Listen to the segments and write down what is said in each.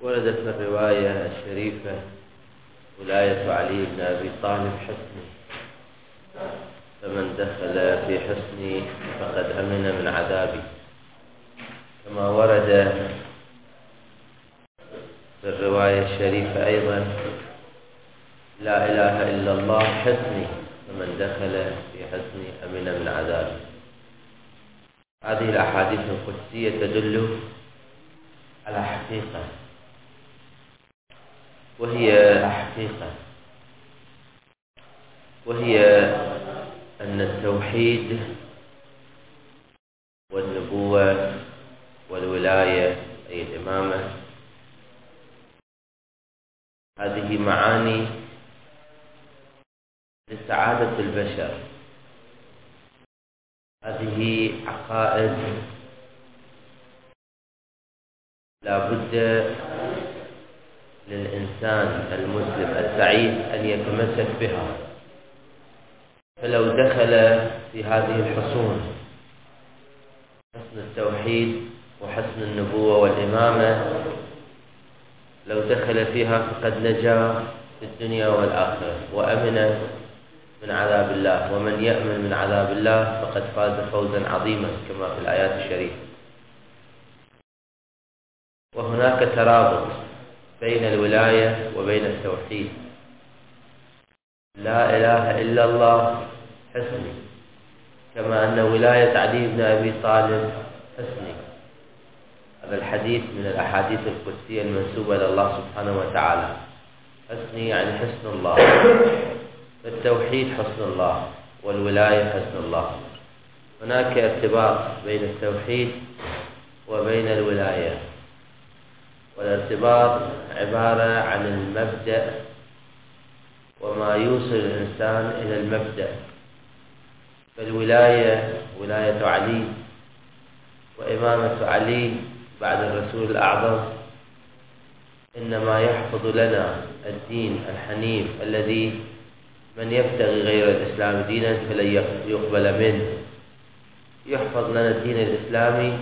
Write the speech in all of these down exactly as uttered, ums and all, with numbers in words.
ورد في الرواية الشريفة ولاية علي بن أبي طالب حصني، فمن دخل في حصني فقد أمن من عذابي، كما ورد في الرواية الشريفة أيضا لا إله إلا الله حصني، فمن دخل في حصني أمن من عذابي. هذه الأحاديث القدسية تدل على حقيقة، وهي حقيقة وهي أن التوحيد والنبوة والولاية أي الإمامة هذه معاني لسعادة البشر، هذه عقائد لا بد للإنسان المسلم السعيد أن يتمسك بها. فلو دخل في هذه الحصون حصن التوحيد وحصن النبوة والإمامة، لو دخل فيها فقد نجا في الدنيا والآخرة وأمن من عذاب الله، ومن يأمن من عذاب الله فقد فاز فوزا عظيما كما في الآيات الشريفة. وهناك ترابط بين الولاية وبين التوحيد. لا إله إلا الله حصني، كما أن ولاية علي بن أبي طالب حصني. هذا الحديث من الأحاديث القدسية المنسوبة لله سبحانه وتعالى. حصني يعني حصن الله، فالتوحيد حصن الله والولاية حصن الله. هناك ارتباط بين التوحيد وبين الولاية، والارتباط عبارة عن المبدأ وما يوصل الإنسان إلى المبدأ. فالولاية ولاية علي وإمامة علي بعد الرسول الأعظم إنما يحفظ لنا الدين الحنيف الذي من يبتغي غير الإسلام دينا فلن يقبل منه. يحفظ لنا الدين الإسلامي،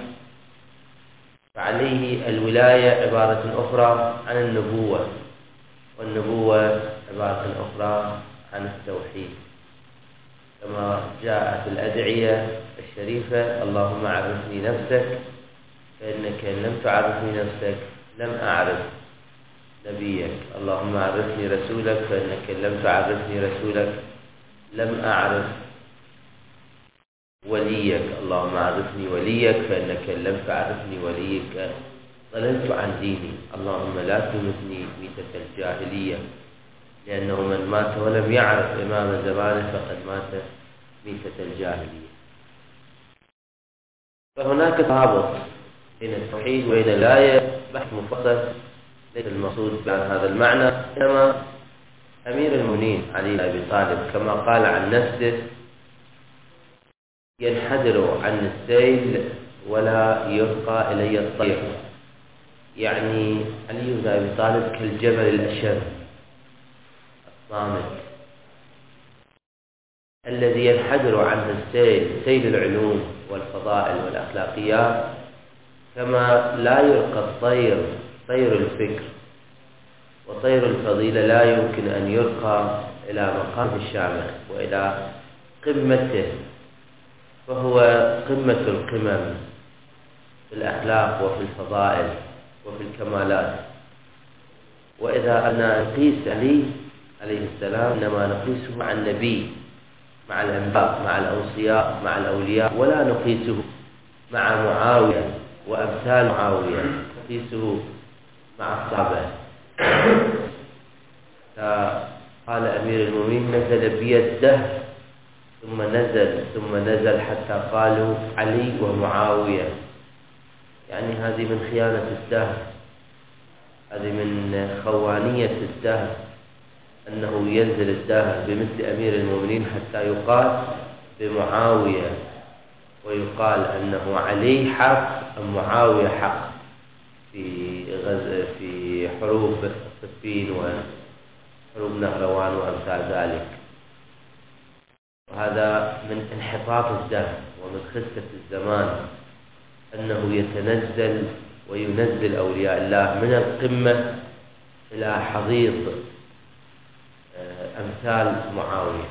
فعليه الولاية عبارة أخرى عن النبوة، والنبوة عبارة أخرى عن التوحيد، كما جاء في الأدعية الشريفة: اللهم عرفني نفسك فإنك إن لم تعرفني نفسك لم أعرف نبيك، اللهم عرفني رسولك فإنك إن لم تعرفني رسولك لم أعرف وليك، اللهم عرفني وليك فإنك إن لم تعرفني وليك ضللت عن ديني، اللهم لا تمتني ميتة الجاهلية، لأنه من مات ولم يعرف إمام زمانه فقد مات ميتة الجاهلية. فهناك ترابط بين التوحيد وبين الولاية، بحث مفصل ليس المقصود بهذا هذا المعنى، إنما أمير المؤمنين علي بن أبي طالب كما قال عن نفسه: ينحدر عن السيل ولا يرقى إلي الطير. يعني علي بن أبي طالب كالجبل الأشد الصامت الذي ينحدر عنه السيل، سيل العلوم والفضائل والأخلاقيات، كما لا يرقى الطير، طير الفكر وطير الفضيلة لا يمكن أن يرقى إلى مقام الشامخ وإلى قمته، فهو قمة القمم في الأخلاق وفي الفضائل وفي الكمالات. وإذا أنا نقيس علي عليه السلام إنما نقيسه مع النبي، مع الأنبياء، مع الأوصياء، مع الأولياء، ولا نقيسه مع معاوية وأمثال معاوية، نقيسه مع الصحابة. قال أمير المؤمنين: نزل بي الدهر ثم نزل ثم نزل حتى قالوا علي ومعاوية. يعني هذه من خيانة الدهر، هذه من خوانية الدهر، أنه ينزل الدهر بمثل أمير المؤمنين حتى يقال بمعاوية، ويقال أنه علي حق أم معاوية حق في غز في حروب صفين وحروب نهروان وأمثال ذلك. وهذا من انحطاط الدهر ومن خسة الزمان، أنه يتنزل وينزل أولياء الله من القمة إلى حضيض أمثال معاوية.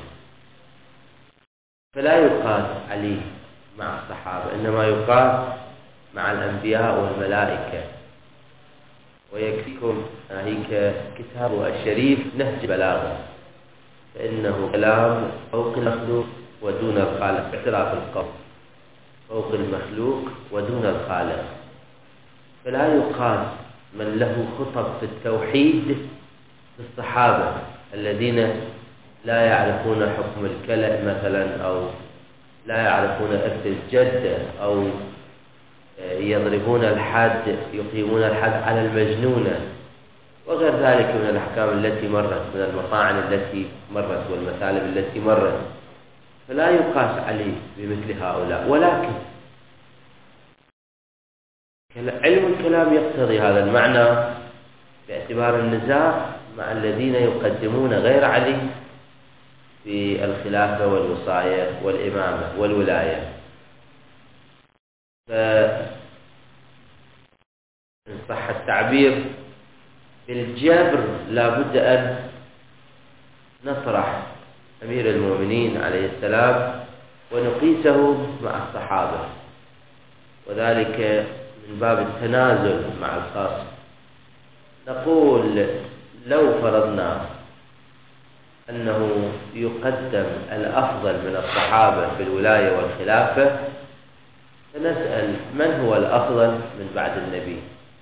فلا يقاس علي مع الصحابة، إنما يقاس مع الأنبياء والملائكة. ويكفيكم هيك كتابه الشريف نهج بلاغه، فإنه كلام فوق المخلوق ودون الخالق، باعتراف القول فوق المخلوق ودون الخالق. فلا يقاس من له خطب في التوحيد بالصحابة الذين لا يعرفون حكم الكلى مثلا، أو لا يعرفون إرث الجدة، أو يضربون الحد يقيمون الحد على المجنونة، وغير ذلك من الأحكام التي مرت، من المطاعن التي مرت والمثالب التي مرت. فلا يقاس عليه بمثل هؤلاء. ولكن علم الكلام يقتضي هذا المعنى باعتبار النزاع مع الذين يقدمون غير علي في الخلافة والوصاية والإمامة والولاية. فإن صح التعبير بالجبر لا بد أن نطرح أمير المؤمنين عليه السلام ونقيسه مع الصحابة، وذلك من باب التنازل مع الخاص. نقول لو فرضنا أنه يقدم الأفضل من الصحابة في الولاية والخلافة، فنسأل من هو الأفضل من بعد النبي؟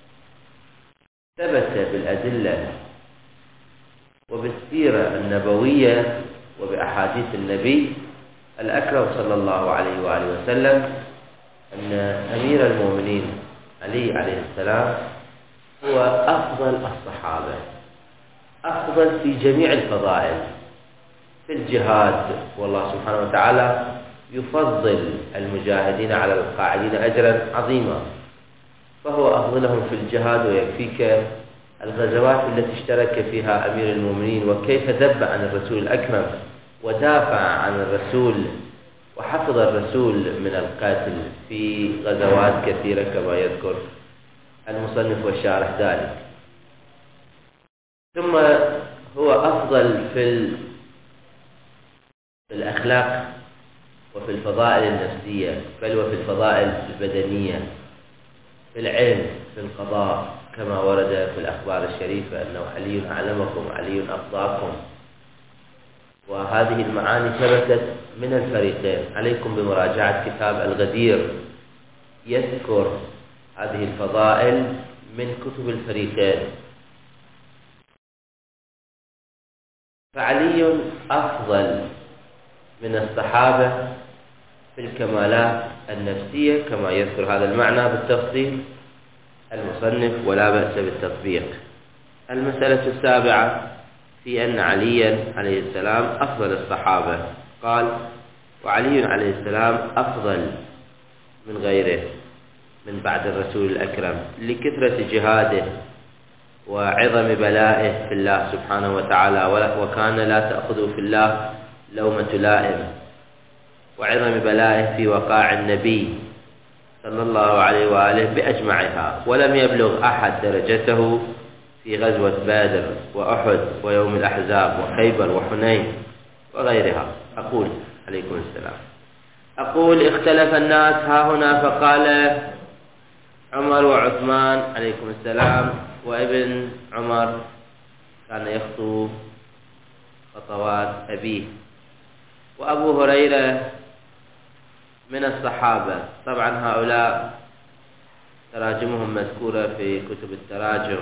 ثبت بالأدلة وبالسيرة النبوية وبأحاديث النبي الأكرم صلى الله عليه وآله وسلم أن أمير المؤمنين علي عليه السلام هو أفضل الصحابة، أفضل في جميع الفضائل. في الجهاد والله سبحانه وتعالى يفضل المجاهدين على القاعدين أجرا عظيما، فهو أفضلهم في الجهاد. ويكفيك الغزوات التي اشترك فيها أمير المؤمنين وكيف ذب عن الرسول الأكرم ودافع عن الرسول وحفظ الرسول من القتل في غزوات كثيرة كما يذكر المصنف والشارح ذلك. ثم هو أفضل في الأخلاق وفي الفضائل النفسية، بل وفي الفضائل البدنية، في العلم، في القضاء، كما ورد في الأخبار الشريفة أنه علي أعلمكم، علي أفضاكم. وهذه المعاني ثبتت من الفريقين. عليكم بمراجعة كتاب الغدير يذكر هذه الفضائل من كتب الفريقين. فعلي أفضل من الصحابة في الكمالات النفسية كما يذكر هذا المعنى بالتفصيل المصنف، ولا بأس بالتطبيق. المسألة السابعة في أن عليا عليه السلام أفضل الصحابة. قال: وعلي عليه السلام أفضل من غيره من بعد الرسول الأكرم لكثرة جهاده وعظم بلائه في الله سبحانه وتعالى، وكان لا تأخذ في الله لومة لائم، وعظم بلائه في وقاع النبي صلى الله عليه وآله بأجمعها. ولم يبلغ أحد درجته في غزوة بدر وأحد ويوم الأحزاب وخيبر وحنين وغيرها. أقول عليكم السلام أقول اختلف الناس ها هنا، فقال عمر وعثمان عليكم السلام، وابن عمر كان يخطو خطوات أبيه، وأبو هريرة من الصحابة. طبعا هؤلاء تراجمهم مذكورة في كتب التراجم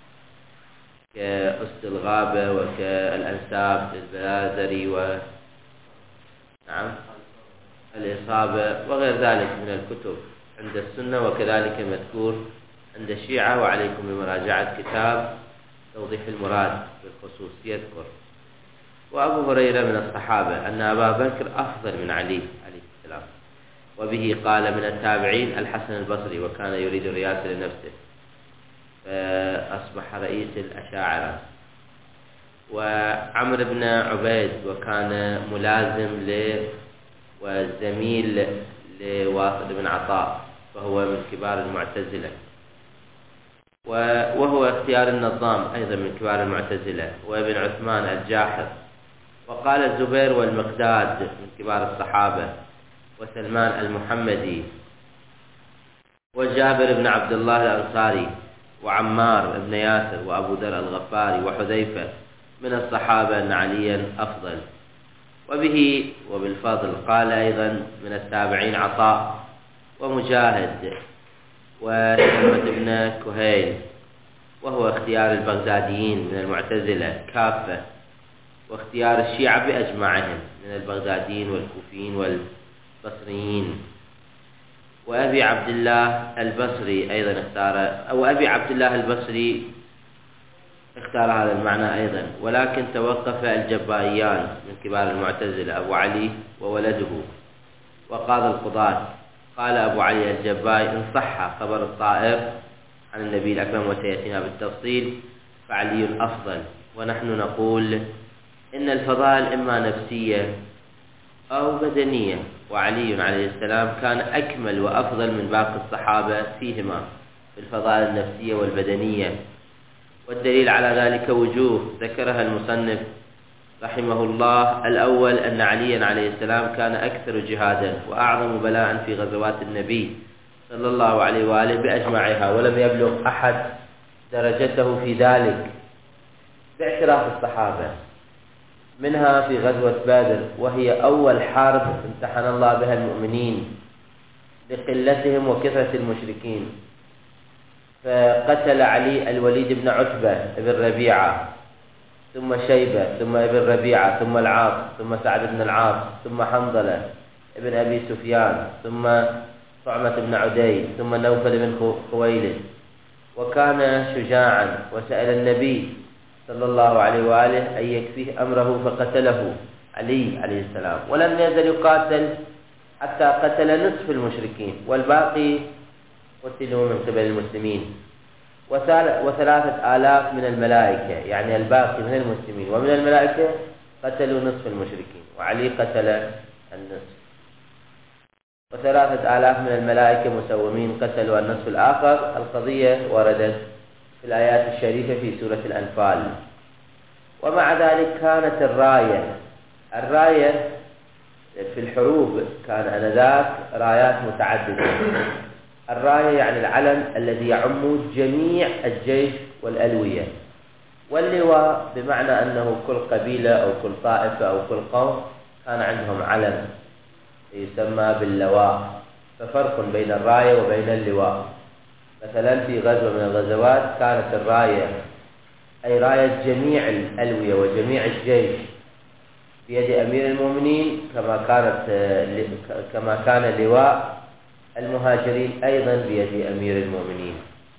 كأسد الغابة وكالأنساب للبلازري و نعم الإصابة وغير ذلك من الكتب عند السنة، وكذلك مذكور عند الشيعة. وعليكم بمراجعة كتاب توضيح المراد بالخصوص يذكر. وأبو هريرة من الصحابة أن أبا بكر أفضل من علي عليه السلام، وبه قال من التابعين الحسن البصري، وكان يريد الرئاسة لنفسه فأصبح رئيس الأشاعرة. وعمر بن عبيد وكان ملازم ل وزميل لواصل بن عطاء، فهو من كبار المعتزلة. وهو اختيار النظام أيضا من كبار المعتزلة، وابن عثمان الجاحظ. وقال الزبير والمقداد من كبار الصحابة، وسلمان المحمدي، وجابر بن عبد الله الأنصاري، وعمار بن ياسر، وأبو ذر الغفاري، وحذيفة من الصحابة أن عليا أفضل. وبه وبالفضل قال أيضا من التابعين عطاء ومجاهد وسلمة بن كهيل، وهو اختيار البغداديين من المعتزلة كافة، واختيار الشيعة بأجمعهم من البغداديين والكوفيين والبصريين. وأبي عبد الله البصري أيضا اختار، أو أبي عبد الله البصري اختار هذا المعنى أيضا، ولكن توقف الجبائيان من كبار المعتزلة أبو علي وولده وقاضي القضاة. قال أبو علي الجبائي: إن صح خبر الطائر عن النبي الأكرم وسيأتينا بالتفصيل فعلي أفضل. ونحن نقول إن الفضائل إما نفسية أو بدنية، وعلي عليه السلام كان أكمل وأفضل من باقي الصحابة فيهما في الفضائل النفسية والبدنية. والدليل على ذلك وجوه ذكرها المصنف رحمه الله. الأول أن عليا عليه السلام كان أكثر جهادا وأعظم بلاء في غزوات النبي صلى الله عليه وآله بأجمعها، ولم يبلغ أحد درجته في ذلك باعتراف الصحابة، منها في غزوة بدر، وهي أول حرب امتحن الله بها المؤمنين لقلتهم وكثرة المشركين، فقتل علي الوليد بن عتبة بن ربيعة، ثم شيبة، ثم ابن ربيعة، ثم العاص، ثم سعد بن العاص، ثم حنظلة ابن أبي سفيان، ثم طعمة بن عدي، ثم نوفل بن خويلد. وكان شجاعا وسأل النبي صلى الله عليه وآله أن يكفيه أمره فقتله علي عليه السلام، ولم يزل يقاتل حتى قتل نصف المشركين، والباقي قتلوا من قبل المسلمين. وثلاثة آلاف من الملائكة، يعني الباقي من المسلمين ومن الملائكة قتلوا نصف المشركين، وعلي قتل النصف. وثلاثة آلاف من الملائكة مسومين قتلوا النصف الآخر. القضية وردت في الآيات الشريفة في سورة الأنفال. ومع ذلك كانت الراية الراية في الحروب كان آنذاك رايات متعددة. الراية يعني العلم الذي يعم جميع الجيش والألوية، واللواء بمعنى أنه كل قبيلة أو كل طائفة أو كل قوم كان عندهم علم يسمى باللواء. ففرق بين الراية وبين اللواء. مثلا في غزوة من الغزوات كانت الراية أي راية جميع الألوية وجميع الجيش بيد أمير المؤمنين، كما كانت كما كان لواء المهاجرين أيضا بيد أمير المؤمنين.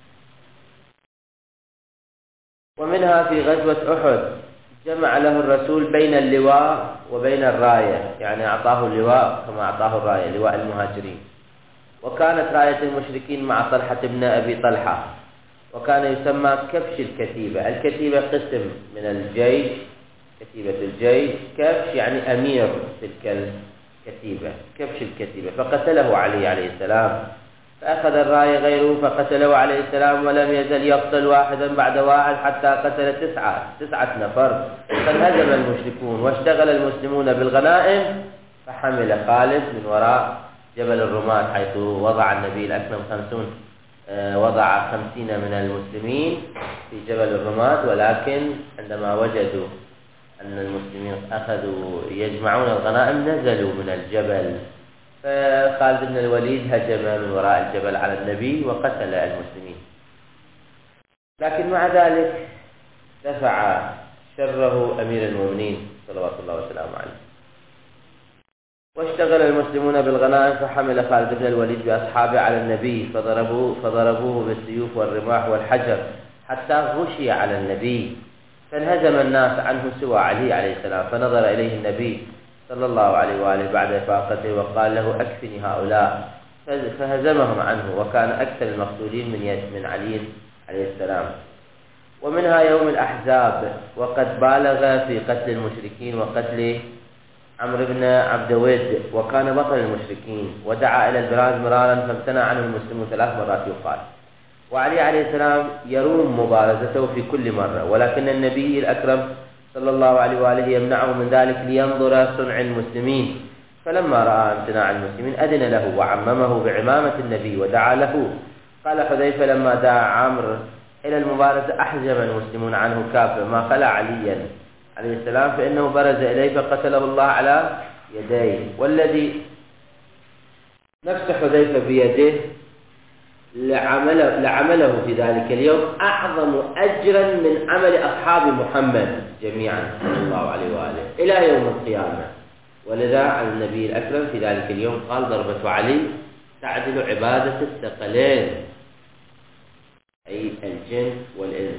ومنها في غزوة أحد جمع له الرسول بين اللواء وبين الراية، يعني أعطاه اللواء كما أعطاه الراية، لواء المهاجرين. وكانت راية المشركين مع طلحة بن أبي طلحة، وكان يسمى كبش الكتيبة. الكتيبة قسم من الجيش، كتيبة الجيش، كبش يعني أمير تلك الكتيبة، كبش الكتيبة. فقتله علي عليه السلام، فأخذ الراية غيره فقتله عليه السلام، ولم يزل يقتل واحدا بعد واحد حتى قتل تسعة تسعة نفر. فانهزم المشركون واشتغل المسلمون بالغنائم، فحمل خالد من وراء جبل الرماة حيث وضع النبي الأكرم خمسون وضع خمسين من المسلمين في جبل الرماة. ولكن عندما وجدوا أن المسلمين أخذوا يجمعون الغنائم نزلوا من الجبل، فخالد بن الوليد هجم من وراء الجبل على النبي وقتل المسلمين. لكن مع ذلك دفع شره أمير المؤمنين صلوات الله وسلامه عليه. واشتغل المسلمون بالغنائم، فحمل خالد بن الوليد بأصحابه على النبي فضربوه, فضربوه بالسيوف والرماح والحجر حتى غشي على النبي، فانهزم الناس عنه سوى علي عليه السلام. فنظر إليه النبي صلى الله عليه وآله بعد إفاقته وقال له: أكفني هؤلاء، فهزمهم عنه، وكان أكثر المقتولين من يد من علي عليه السلام. ومنها يوم الأحزاب، وقد بالغ في قتل المشركين وقتل عمرو بن عبد ود، وكان بطل المشركين، ودعا إلى البراز مرارا فامتنع عنه المسلمون ثلاث مرات يقال. وعلي عليه السلام يروم مبارزته في كل مرة، ولكن النبي الأكرم صلى الله عليه وآله يمنعه من ذلك لينظر صنع المسلمين. فلما رأى امتناع المسلمين أذن له وعممه بعمامة النبي ودعا له. قال حذيفة لما دعا عمرو إلى المبارزة أحجم المسلمون عنه كافة ما خلا عليا عليه السلام، فإنه برز إليه فقتله الله على يديه. والذي نفس حذيفة بيده لعمله, لعمله في ذلك اليوم أعظم أجرا من عمل أصحاب محمد جميعا صلى الله عليه وآله إلى يوم القيامة. ولذا عن النبي الأكرم في ذلك اليوم قال ضربة علي تعدل عبادة الثقلين، أي الجن والإنس.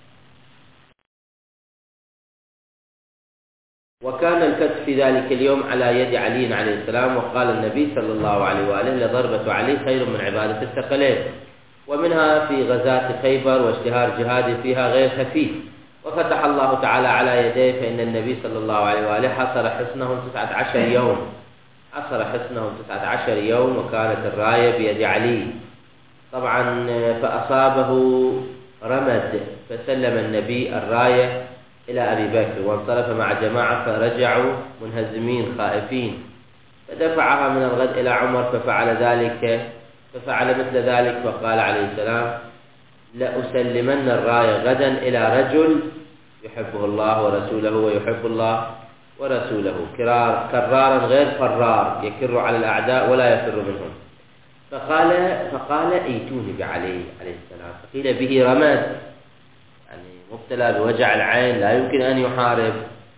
وكان الكتف في ذلك اليوم على يد علي عليه السلام. وقال النبي صلى الله عليه وآله لضربة علي خير من عبادة الثقلين. ومنها في غزاة خيبر واشتهار جهاده فيها غير خفيف. وفتح الله تعالى على يديه، فإن النبي صلى الله عليه وآله حصر حصنهم تسعة عشر يوم حصر حصنهم تسعة عشر يوم وكانت الراية بيد علي طبعا. فأصابه رمد فسلم النبي الراية إلى أبي بكر وانصرف مع جماعة فرجعوا منهزمين خائفين، فدفعها من الغد إلى عمر ففعل ذلك ففعل مثل ذلك. فقال عليه السلام لأسلمن الراية غدا إلى رجل يحبه الله ورسوله ويحب الله ورسوله كرار كرارا غير فرار يكر على الأعداء ولا يفر منهم. فقال فقال ائتوني بعلي عليه السلام. فقيل به رمد، يعني مبتلى بوجع العين لا يمكن أن يحارب.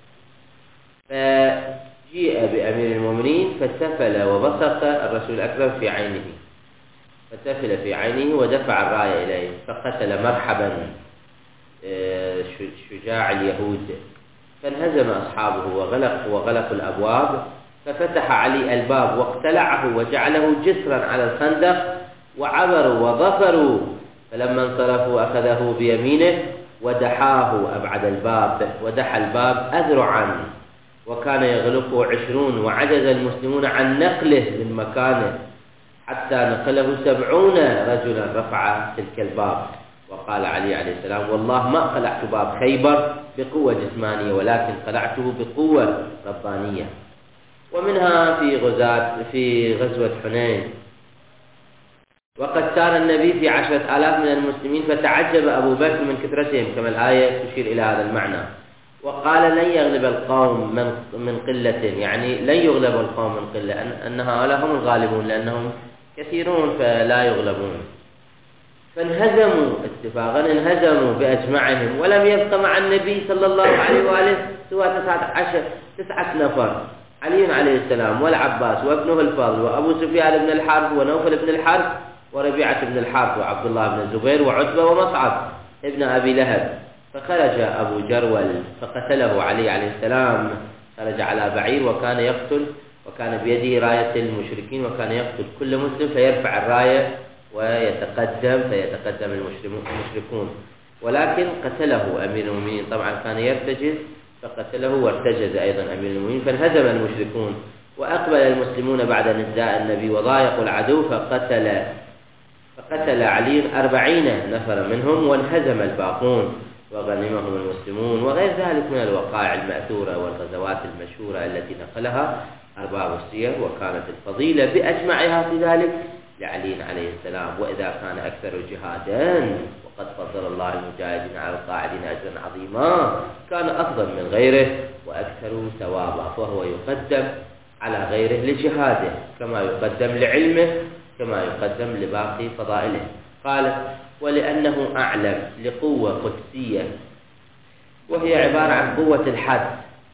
فجيء بأمير المؤمنين فسفل وبصق الرسول الأكرم في عينه فسفل في عينه ودفع الراية إليه فقتل مرحبا شجاع اليهود. فانهزم أصحابه وغلق وغلقوا الأبواب. ففتح علي الباب واقتلعه وجعله جسرا على الخندق وعبروا وظفروا. فلما انصرفوا أخذه بيمينه ودحاه أبعد الباب ودحى الباب أذرعا وكان يغلقه عشرون. وعجز المسلمون عن نقله من مكانه حتى نقله سبعون رجلا رفع تلك الباب. وقال علي عليه السلام والله ما قلعت باب خيبر بقوة جسمانية ولكن قلعته بقوة ربانية. ومنها في غزاة في غزوة حنين. وقد سار النبي في عشرة آلاف من المسلمين فتعجب أبو بكر من كثرتهم كما الآية تشير إلى هذا المعنى. وقال لن يغلب القوم من من قلة، يعني لن يغلب القوم من قلة، أن, أن هؤلاء هم الغالبون لأنهم كثيرون فلا يغلبون. فانهزموا اتفاقا انهزموا بأجمعهم ولم يبق مع النبي صلى الله عليه وآله سوى تسعة عشر تسعة نفر: علي عليه السلام والعباس وابنه الفضل وأبو سفيان بن الحرب ونوفل بن الحرب وربيعة بن الحرب وعبد الله بن الزبير وعتبة ومصعب ابن أبي لهب. فخرج أبو جرول فقتله علي عليه السلام. خرج على بعير وكان يقتل وكان بيده راية المشركين وكان يقتل كل مسلم فيرفع الراية ويتقدم فيتقدم المشركون، ولكن قتله أمير المؤمنين. طبعا كان يرتجز فقتله وارتجز أيضا أمير المؤمنين فانهزم المشركون. وأقبل المسلمون بعد نزاع النبي وضايقوا العدو فقتل فقتل علي أربعين نفر منهم وانهزم الباقون وغنمهم المسلمون. وغير ذلك من الوقائع المأثورة والغزوات المشهورة التي نقلها أرباب السير. وكانت الفضيلة بأجمعها في ذلك لعلي عليه السلام. وإذا كان أكثر جهادا وقد فضل الله المجاهدين على القاعدين أجرا عظيما كان أفضل من غيره وأكثر ثوابا، فهو يقدم على غيره لجهاده كما يقدم لعلمه كما يقدم لباقي فضائله. قال ولأنه أعلم لقوة قدسية وهي عبارة عن قوة الحد.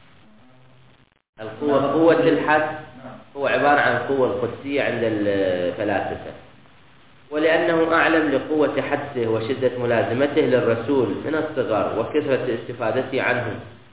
القوة قوة الحد هو عبارة عن قوة القدسية عند الفلاسفة. ولأنه أعلم لقوة حدسه وشدة ملازمته للرسول من الصغر وكثرة استفادته عنه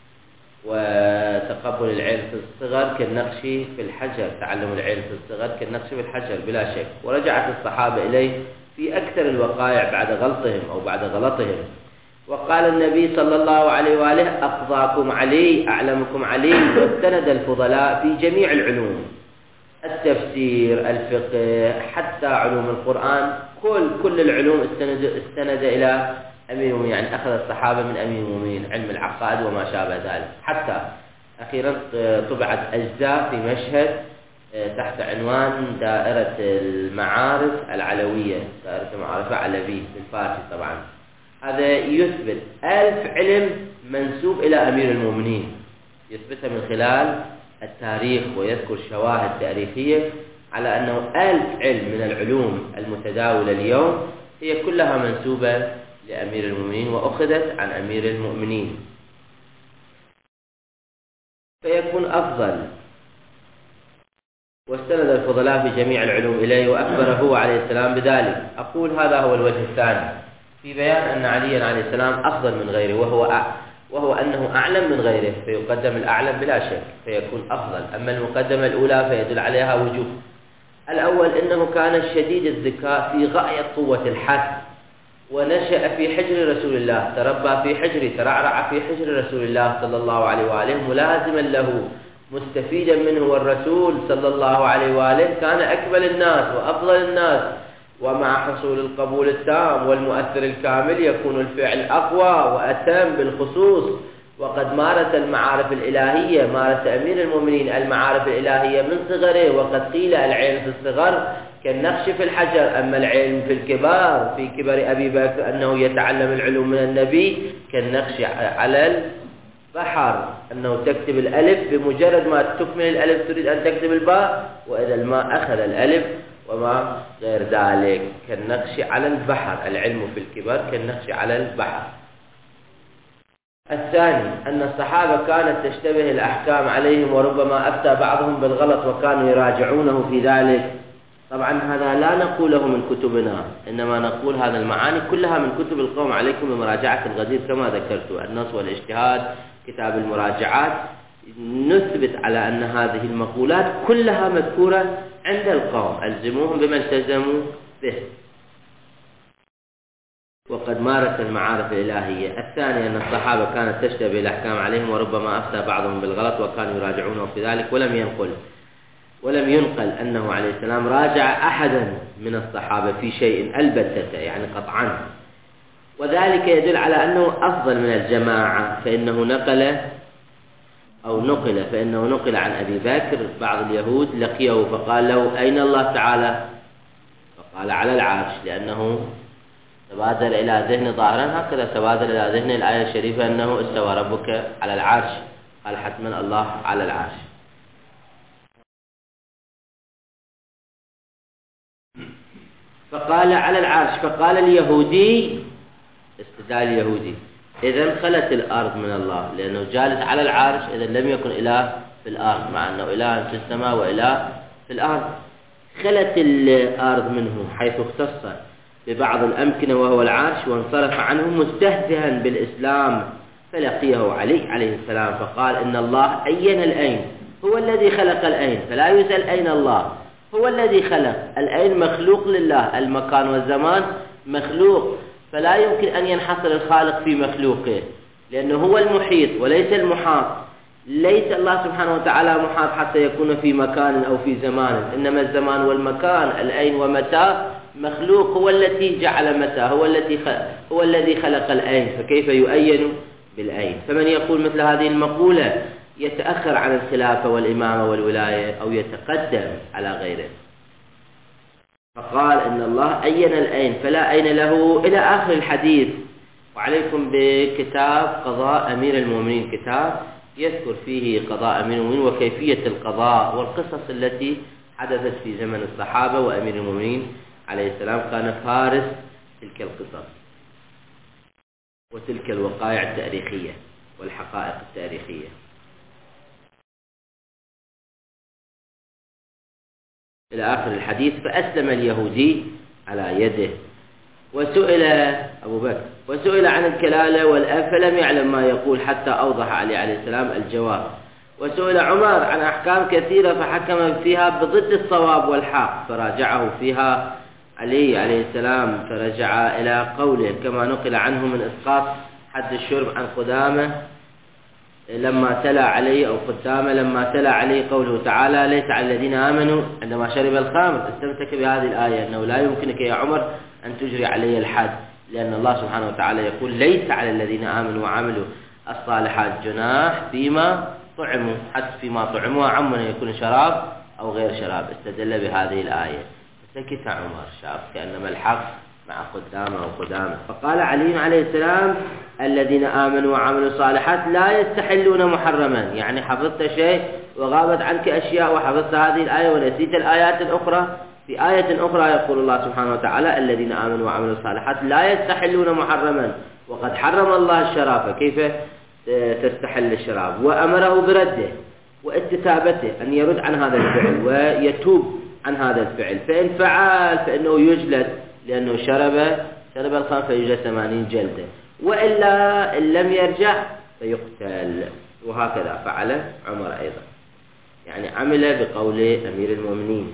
وتقبل العلم في الصغر كالنقش في الحجر. تعلم العلم في الصغر كالنقش في الحجر بلا شك. ورجعت الصحابة إليه في أكثر الوقائع بعد غلطهم أو بعد غلطهم. وقال النبي صلى الله عليه وآله أقضاكم علي أعلمكم علي. واستند الفضلاء في جميع العلوم التفسير، الفقه، حتى علوم القرآن، كل كل العلوم استند استند إلى أمير المؤمنين، يعني أخذ الصحابة من أمير المؤمنين، علم العقائد وما شابه ذلك. حتى أخيرا طبعت أجزاء في مشهد تحت عنوان دائرة المعارف العلوية، دائرة المعارف العلوية بالفارسي طبعا. هذا يثبت ألف علم منسوب إلى أمير المؤمنين، يثبتها من خلال التاريخ، ويذكر شواهد تاريخية على أنه ألف علم من العلوم المتداولة اليوم هي كلها منسوبة لأمير المؤمنين وأخذت عن أمير المؤمنين، فيكون أفضل. واستند الفضلاء في جميع العلوم إليه وأكبر هو عليه السلام بذلك. أقول هذا هو الوجه الثاني في بيان أن عليا عليه السلام أفضل من غيره، وهو أ... وهو أنه أعلم من غيره، فيقدم الأعلم بلا شك فيكون أفضل. أما المقدمة الأولى فيدل عليها وجوه. الأول أنه كان شديد الذكاء في غاية قوة الحث، ونشأ في حجر رسول الله، تربى في حجر، ترعرع في حجر رسول الله صلى الله عليه وآله، ملازما له، مستفيدا منه. والرسول صلى الله عليه وآله كان أكمل الناس وأفضل الناس، ومع حصول القبول التام والمؤثر الكامل يكون الفعل أقوى وأتم بالخصوص. وقد مارس المعارف الإلهية، مارس أمير المؤمنين المعارف الإلهية من صغره، وقد قيل العلم في الصغر كالنقش في الحجر، أما العلم في الكبار في كبر أبي بكر أنه يتعلم العلوم من النبي كالنقش على البحر، أنه تكتب الألف بمجرد ما تكمل الألف تريد أن تكتب الباء، وإذا الماء أخذ الألف وما غير ذلك، كالنقش على البحر. العلم في الكبار كالنقش على البحر. الثاني أن الصحابة كانت تشتبه الأحكام عليهم، وربما أفتى بعضهم بالغلط وكانوا يراجعونه في ذلك. طبعا هذا لا نقوله من كتبنا، إنما نقول هذا المعاني كلها من كتب القوم، عليكم بمراجعة الغدير كما ذكرت، النص والاجتهاد، كتاب المراجعات، نثبت على أن هذه المقولات كلها مذكورة عند القوم، ألزموهم بما التزموا به. وقد مارس المعارف الإلهية. الثاني أن الصحابة كانت تشتبه الأحكام عليهم، وربما أفتى بعضهم بالغلط وكانوا يراجعونه في ذلك، ولم ينقل ولم ينقل أنه عليه السلام راجع أحدا من الصحابة في شيء البتة، يعني قطعا. وذلك يدل على أنه أفضل من الجماعة، فإنه نقل أو نقل فإنه نقل عن أبي بكر بعض اليهود لقيه فقال له أين الله تعالى؟ فقال على العرش، لأنه تبادر إلى ذهن ظاهرا هكذا تبادر إلى ذهن الآية الشريفة أنه استوى ربك على العرش، قال حتما الله على العرش. فقال على العرش، فقال اليهودي، استدلال اليهودي، إذا خلت الأرض من الله، لأنه جالس على العرش، إذا لم يكن إله في الأرض، مع أنه إله في السماء وإله في الأرض. خلت الأرض منه حيث اختص ببعض الأمكنة وهو العرش، وانصرف عنه مستهزئا بالإسلام، فلقيه علي عليه السلام فقال إن الله أين الأين، هو الذي خلق الأين، فلا يسأل أين الله، هو الذي خلق الأين، مخلوق لله، المكان والزمان مخلوق، فلا يمكن أن ينحصر الخالق في مخلوقه، لأنه هو المحيط وليس المحاط. ليس الله سبحانه وتعالى محاط حتى يكون في مكان أو في زمان، إنما الزمان والمكان، الأين ومتى، مخلوق، هو الذي جعل متى، هو الذي هو الذي خلق الأين، فكيف يؤين بالأين؟ فمن يقول مثل هذه المقولة يتأخر عن الخلافة والإمامة والولاية أو يتقدم على غيره. فقال إن الله أين الأين فلا أين له إلى آخر الحديث. وعليكم بكتاب قضاء أمير المؤمنين، كتاب يذكر فيه قضاء أمير المؤمنين وكيفية القضاء والقصص التي حدثت في زمن الصحابة وأمير المؤمنين عليه السلام، كان فارس تلك القصص وتلك الوقائع التاريخية والحقائق التاريخية. إلى آخر الحديث. فأسلم اليهودي على يده، وسئل أبو بكر وسئل عن الكلالة والأب فلم يعلم ما يقول حتى أوضح علي عليه السلام الجواب. وسئل عمر عن أحكام كثيرة فحكم فيها بضد الصواب والحق، فراجعه فيها علي عليه السلام، فرجع إلى قوله كما نقل عنه من إسقاط حد الشرب عن قدامة لما تلا عليه أو قدامه لما تلا عليه قوله تعالى ليس على الذين آمنوا عندما شرب الخمر استمسك بهذه الآية أنه لا يمكنك يا عمر أن تجري علي الحد، لأن الله سبحانه وتعالى يقول ليس على الذين آمنوا وعملوا الصالحات جناح فيما طعموا، حتى فيما طعموا عمنا يكون شراب أو غير شراب. استدل بهذه الآية فسكت عمر، شاف كأنما الحق مع قدامه أو قدامه. فقال علي عليه السلام الذين آمنوا وعملوا الصالحات لا يستحلون محرما، يعني حفظت شيء وغابت عنك أشياء وحفظت هذه الآية ونسيت الآيات الأخرى. في آية أخرى يقول الله سبحانه وتعالى الذين آمنوا وعملوا الصالحات لا يستحلون محرما، وقد حرم الله الشراب، فكيف تستحل الشراب؟ وأمره برده واستتابته، أن يرد عن هذا الفعل ويتوب عن هذا الفعل، فإن فعل فإنه يجلد، لأنه شرب شرب الخمر فيجلد ثمانين جلدة، وإلا إن لم يرجع فيقتل. وهكذا فعل عمر أيضا، يعني عمل بقول أمير المؤمنين.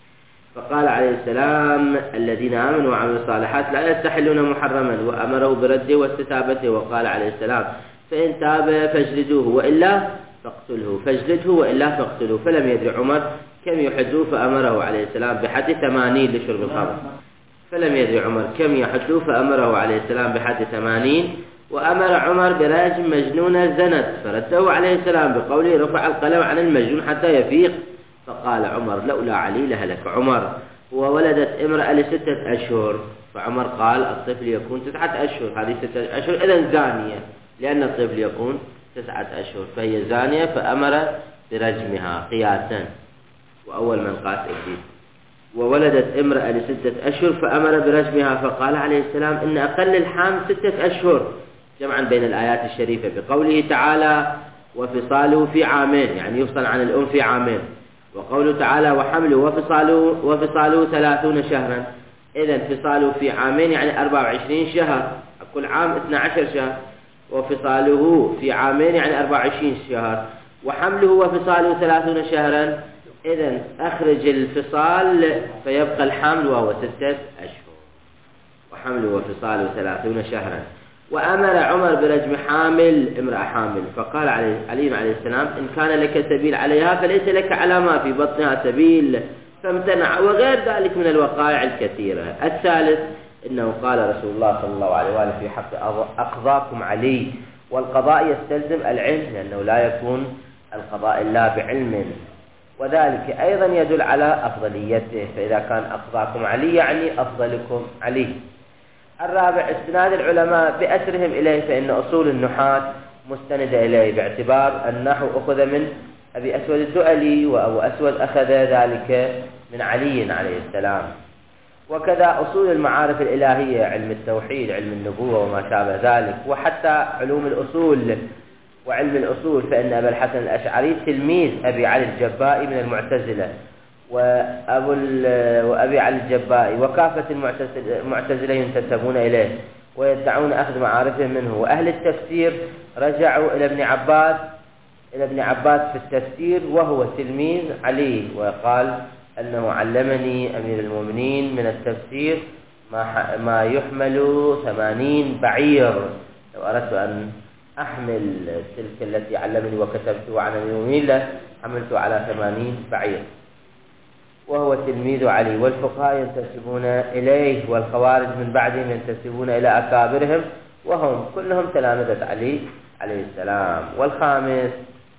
فقال عليه السلام الذين آمنوا وعملوا الصالحات لا يستحلون محرما، وأمره برده واستتابته. وقال عليه السلام فإن تاب فاجلدوه وإلا فاقتله، فاجلده وإلا فاقتله. فلم يدري عمر كم يحدوه، فأمره عليه السلام بحد ثمانين لشرب الخمر. فلم يدري عمر كم يحدوه، فأمره عليه السلام بحد ثمانين. وأمر عمر برجم مجنون زنت، فرده عليه السلام بقوله رفع القلم عن المجنون حتى يفيق. فقال عمر لولا علي لهلك عمر. وولدت امرأة لستة أشهر، فعمر قال الطفل يكون تسعة أشهر، هذه ستة أشهر إذن زانية، لأن الطفل يكون تسعة أشهر فهي زانية، فأمر برجمها قياسا، وأول من قاس إبليس. وولدت امرأة لستة أشهر فأمر برجمها، فقال عليه السلام إن أقل الحام ستة أشهر، جمعا بين الآيات الشريفة بقوله تعالى وفصاله في عامين، يعني يفصل عن الأم في عامين. وقوله تعالى وحمله وفصاله, وفصاله ثلاثون شهرا، إذن فصاله في عامين يعني أربعة وعشرين شهر، كل عام اثنى عشر شهر. وفصاله في عامين يعني أربعة وعشرين شهر. وحمله وفصاله ثلاثون شهرا، إذن أخرج الفصال فيبقى الحمل وهو ستة أشهر. وحمله وفصاله ثلاثون شهرا. وأمر عمر برجم حامل امرأة حامل، فقال علي, علي عليه السلام إن كان لك سبيل عليها فليس لك على ما في بطنها سبيل، فامتنع. وغير ذلك من الوقائع الكثيرة. الثالث إنه قال رسول الله صلى الله عليه وآله في حق أقضاكم علي، والقضاء يستلزم العلم، لأنه لا يكون القضاء إلا بعلم، وذلك أيضا يدل على أفضليته، فإذا كان أقضاكم علي يعني أفضلكم علي. الرابع استناد العلماء بأسرهم إليه، فإن أصول النحاة مستندة إليه، باعتبار النحو أخذ من أبي أسود الدؤلي، وأبو أسود أخذ ذلك من علي عليه السلام. وكذا أصول المعارف الإلهية، علم التوحيد، علم النبوة وما شابه ذلك، وحتى علوم الأصول وعلم الأصول، فإن أبا الحسن الأشعري تلميذ أبي علي الجبائي من المعتزلة، وأبو وأبي علي الجبائي وكافة المعتزلة ينتسبون إليه ويدعون أخذ معارفهم منه. وأهل التفسير رجعوا إلى ابن عباس إلى ابن عباس في التفسير وهو تلميذ علي، وقال أنه علمني أمير المؤمنين من التفسير ما ما يحمل ثمانين بعير، لو أردت أن أحمل تلك التي علمني وكتبته عن أمير المؤمنين له حملت على ثمانين بعير، وهو تلميذ علي. والفقهاء ينتسبون إليه، والخوارج من بعدهم ينتسبون إلى أكابرهم، وهم كلهم تلامذة علي عليه السلام. والخامس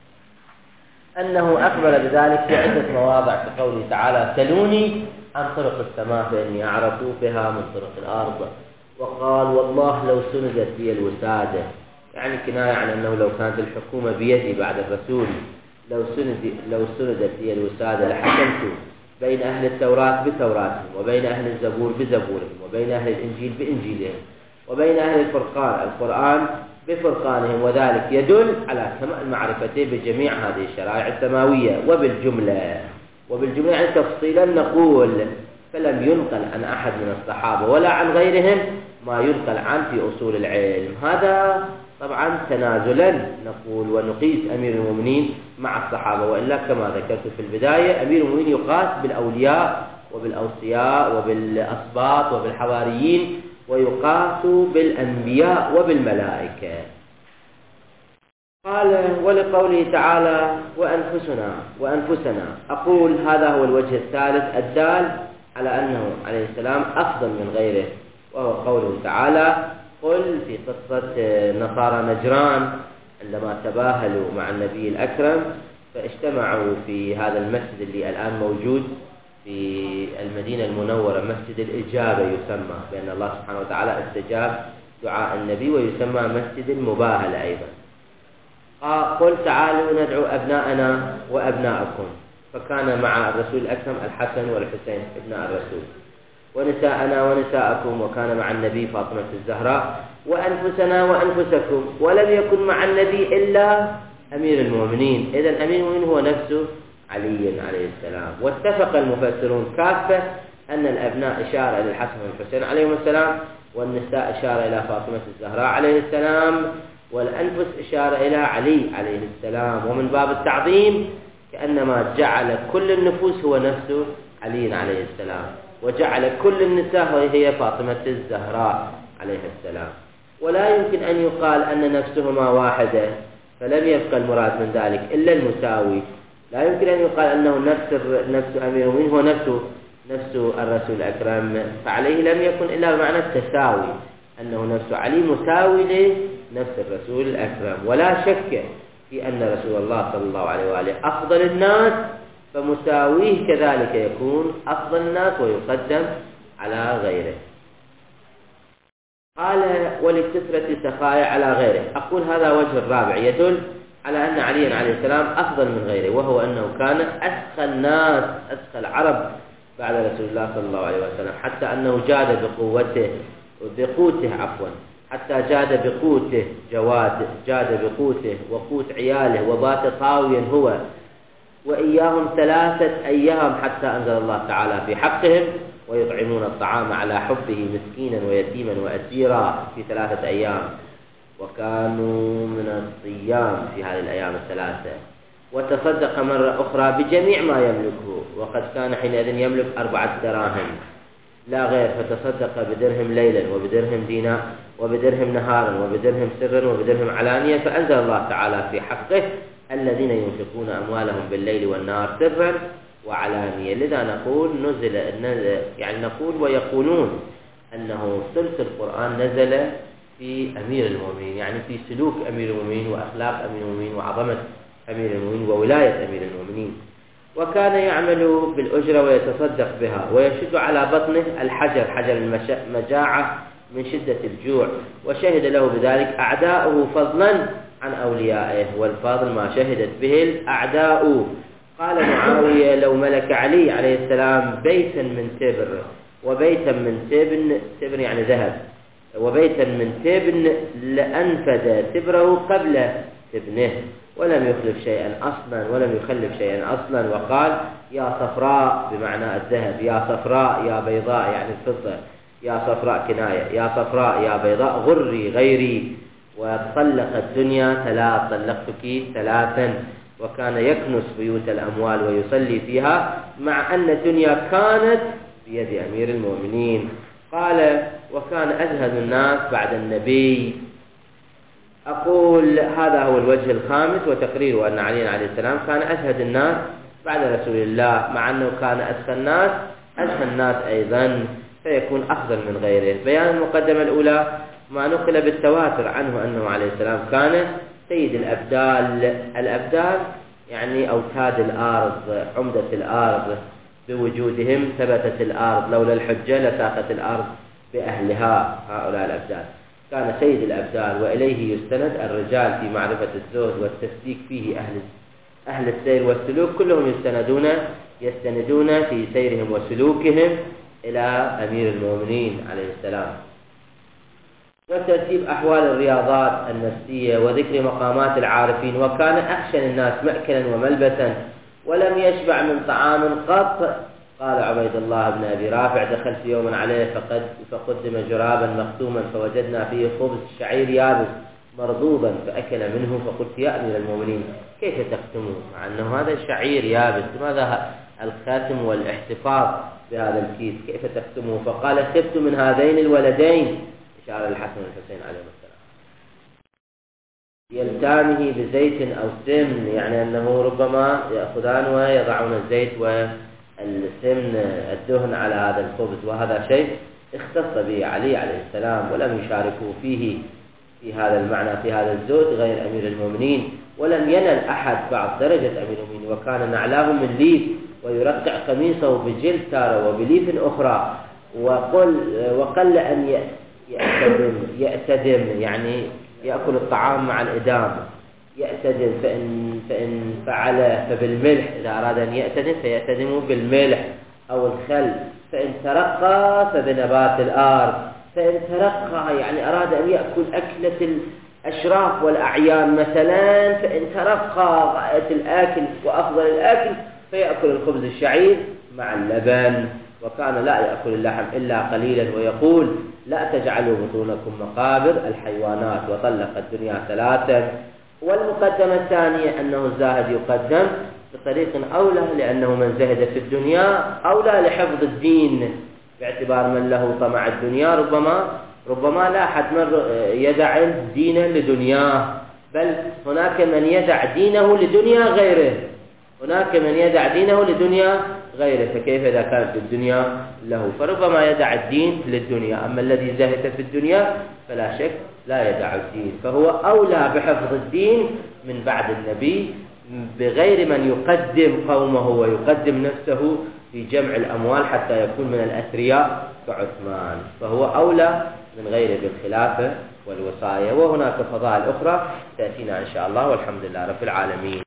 أنه أخبر بذلك في عدة مواضع، في قوله تعالى سلوني عن طرق السماء فإني أعرف بها من طرق الأرض. وقال والله لو سندت بي الوسادة، يعني كناية عن أنه لو كانت الحكومة بيدي بعد الرسول لو سندت لو سندت بي الوسادة لحكمت بين أهل التوراة بتوراتهم، وبين أهل الزبور بزبورهم، وبين أهل الإنجيل بإنجيلهم، وبين أهل الفرقان القرآن بفرقانهم. وذلك يدل على كمال معرفته بجميع هذه الشرائع السماوية. وبالجملة وبالجملة يعني تفصيلا نقول فلم ينقل عن أحد من الصحابة ولا عن غيرهم ما ينقل عن في أصول العلم. هذا طبعا تنازلا نقول ونقيس أمير المؤمنين مع الصحابة، وإلا كما ذكرت في البداية أمير المؤمنين يقاس بالأولياء وبالأوصياء وبالأسباط وبالحواريين، ويقاس بالأنبياء وبالملائكة. قال ولقوله تعالى وأنفسنا وأنفسنا، أقول هذا هو الوجه الثالث الدال على أنه عليه السلام أفضل من غيره، وهو قوله تعالى قل في قصة نصارى نجران عندما تباهلوا مع النبي الأكرم فاجتمعوا في هذا المسجد اللي الآن موجود في المدينة المنورة، مسجد الإجابة يسمى، بأن الله سبحانه وتعالى استجاب دعاء النبي، ويسمى مسجد المباهلة أيضا. قل تعالوا ندعو أبناءنا وأبناءكم، فكان مع الرسول الأكرم الحسن والحسين ابناء الرسول، ونساءنا ونساءكم، وكان مع النبي فاطمة الزهراء، وأنفسنا وأنفسكم، ولم يكن مع النبي إلا أمير المؤمنين. إذن أمير المؤمنين هو نفسه علي عليه السلام. واتفق المفسرون كافة أن الأبناء إشارة إلى الحسن والحسين عليهم السلام، والنساء إشارة إلى فاطمة الزهراء عليه السلام، والأنفس إشارة إلى علي عليه السلام. ومن باب التعظيم كأنما جعل كل النفوس هو نفسه علي عليه السلام، وجعل كل النساء هي فاطمة الزهراء عليه السلام. ولا يمكن أن يقال أن نفسهما واحدة، فلم يبقى المراد من ذلك إلا المساوي. لا يمكن أن يقال أنه نفس نفس أمير المؤمنين هو نفسه نفس الرسول الأكرم، فعليه لم يكن إلا بمعنى التساوي، أنه نفس علي مساوي لنفس الرسول الأكرم. ولا شك في أن رسول الله صلى الله عليه وآله أفضل الناس، فمساويه كذلك يكون أفضل الناس ويقدم على غيره. قال ولكثرة سخائه على غيره. أقول هذا وجه الرابع يدل على أن علي عليه السلام أفضل من غيره، وهو أنه كان أسخى الناس أسخى العرب بعد رسول الله صلى الله عليه وسلم، حتى أنه جاد بقوته بقوته عفوا حتى جاد بقوته جواد جاد بقوته وقوت عياله، وبات طاويا هو وإياهم ثلاثة أيام حتى أنزل الله تعالى في حقهم ويطعمون الطعام على حبه مسكينا ويتيما وأسيرا في ثلاثة أيام، وكانوا من الصيام في هذه الأيام الثلاثة. وتصدق مرة أخرى بجميع ما يملكه، وقد كان حينئذ يملك أربعة دراهم لا غير، فتصدق بدرهم ليلا وبدرهم دينار وبدرهم نهارا وبدرهم سرا وبدرهم علانية، فأنزل الله تعالى في حقه الذين ينفقون أموالهم بالليل والنهار سرا وعلانية. لذا نقول نزل يعني نقول ويقولون أنه ثلث القرآن نزل في أمير المؤمنين، يعني في سلوك أمير المؤمنين وأخلاق أمير المؤمنين وعظمة أمير المؤمنين وولاية أمير المؤمنين. وكان يعمل بالأجرة ويتصدق بها، ويشد على بطنه الحجر حجر المجاعة من شدة الجوع، وشهد له بذلك أعداؤه فضلا عن أوليائه، والفضل ما شهدت به الأعداء. قال معاوية لو ملك علي عليه السلام بيتا من تبر وبيتا من تبن تبر يعني ذهب وبيتا من تبن لأنفذ تبره قبل تبنه، ولم يخلف شيئا أصلا ولم يخلف شيئا أصلا. وقال يا صفراء بمعنى الذهب، يا صفراء يا بيضاء يعني الفضة، يا صفراء كناية، يا صفراء يا بيضاء غري غيري. وطلق الدنيا ثلاث طلقتك ثلاثا، وكان يكنس بيوت الأموال ويصلي فيها، مع أن الدنيا كانت بيد أمير المؤمنين. قال وكان أزهد الناس بعد النبي. أقول هذا هو الوجه الخامس، وتقرير أن علي عليه السلام كان أزهد الناس بعد رسول الله، مع أنه كان أسخى الناس أزهى الناس أيضا، فيكون أفضل من غيره. بيان المقدمة الأولى ما نقل بالتواتر عنه أنه عليه السلام كان سيد الأبدال. الأبدال يعني أوتاد الأرض عمدة الأرض، بوجودهم ثبتت الأرض، لولا الحجة لساقت الأرض بأهلها هؤلاء الأبدال. كان سيد الأبدال، وإليه يستند الرجال في معرفة الزهد والتصديق فيه. أهل أهل السير والسلوك كلهم يستندون يستندون في سيرهم وسلوكهم إلى أمير المؤمنين عليه السلام. وترتيب أحوال الرياضات النفسية وذكر مقامات العارفين. وكان أخشن الناس مأكلا وملبسا، ولم يشبع من طعام قط. قال عبيد الله بن أبي رافع دخلت يوما عليه فقد فقدم جرابا مختوما، فوجدنا فيه خبز شعير يابس مرضوبا، فأكل منه. فقلت يا أمير المؤمنين كيف تختمه مع أنه هذا الشعير يابس؟ لماذا الختم والاحتفاظ بهذا الكيس؟ كيف تختمه؟ فقال خفت من هذين الولدين، إشارة الحسن والحسين عليهم السلام. يلتامه بزيت أو سمن، يعني أنه ربما يأخذان ويضعون الزيت والسمن الدهن على هذا الخبز، وهذا شيء اختص به علي عليه السلام ولم يشاركه فيه في هذا المعنى في هذا الزود غير أمير المؤمنين، ولم ينل أحد بعض درجة أمير المؤمنين، وكان نعلاه من ليف ويرقع قميصه بجلد تارة وبليف أخرى، وقل وقل أن يأتدم يأتدم يعني يأكل الطعام مع الإدام، يأتدم فإن, فإن فعل فبالملح، إذا أراد أن يأتدم فيأتدم بالملح أو الخل، فإن ترقى فبنبات الأرض، فإن ترقى يعني أراد أن يأكل أكلة الأشراف والأعيان مثلا، فإن ترقى غاية الآكل وأفضل الآكل فيأكل الخبز الشعير مع اللبن، وكان لا يأكل اللحم إلا قليلا، ويقول لا تجعلوا بطونكم مقابر الحيوانات، وطلق الدنيا ثلاثا. والمقدمة الثانية أنه الزاهد يقدم بطريق أولى، لأنه من زهد في الدنيا أولى لحفظ الدين، باعتبار من له طمع الدنيا ربما ربما لا أحد من يدع دينه لدنياه، بل هناك من يدع دينه لدنيا غيره، هناك من يدع دينه لدنيا غيره، فكيف إذا كانت الدنيا له؟ فربما يدع الدين للدنيا، أما الذي زهد في الدنيا فلا شك لا يدع الدين، فهو أولى بحفظ الدين من بعد النبي، بغير من يقدم قومه ويقدم نفسه في جمع الأموال حتى يكون من الأثرياء كعثمان، فهو أولى من غيره بالخلافة والوصاية. وهناك فضائل أخرى تأتينا إن شاء الله، والحمد لله رب العالمين.